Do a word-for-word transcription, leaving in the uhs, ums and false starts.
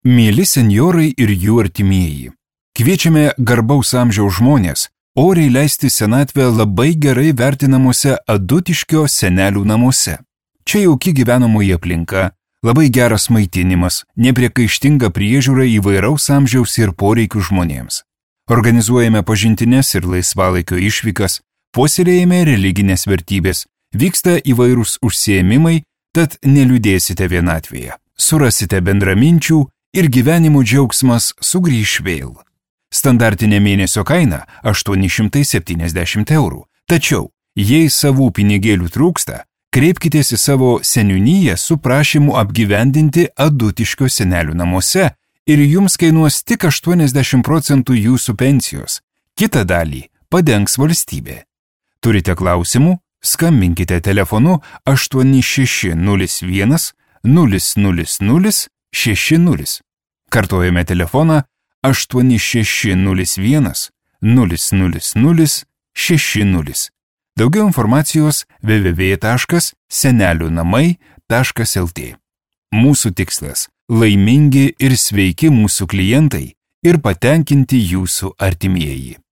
Mieli senjorai ir jų artimieji, kviečiame garbaus amžiaus žmonės oriai leisti senatvę labai gerai vertinamuose Adutiškio senelių namuose. Čia jauki gyvenamoji aplinka, labai geras maitinimas, nepriekaištinga priežiūra įvairaus amžiaus ir poreikių žmonėms. Organizuojame pažintines ir laisvalaikio išvykas, puoselėjame religinės vertybės, vyksta įvairūs užsiėmimai, tad neliūdėsite vienatvėje. Surasite bendraminčių ir gyvenimo džiaugsmas sugrįš vėl. Standartinė mėnesio kaina aštuoni šimtai septyniasdešimt eurų. Tačiau, jei savų pinigėlių trūksta, kreipkitės į savo seniūniją su prašymu apgyvendinti Adutiškio senelių namuose ir jums kainuos tik aštuoniasdešimt procentų jūsų pensijos. Kitą dalį padengs valstybė. Turite klausimų? Skambinkite telefonu aštuoni šeši nulis vienas nulis nulis nulis šeši nulis. Kartojame telefoną aštuoni šeši nulis vienas nulis nulis nulis šeši nulis. Daugiau informacijos w w w taškas senelių namai taškas l t. Mūsų tikslas – laimingi ir sveiki mūsų klientai ir patenkinti jūsų artimieji.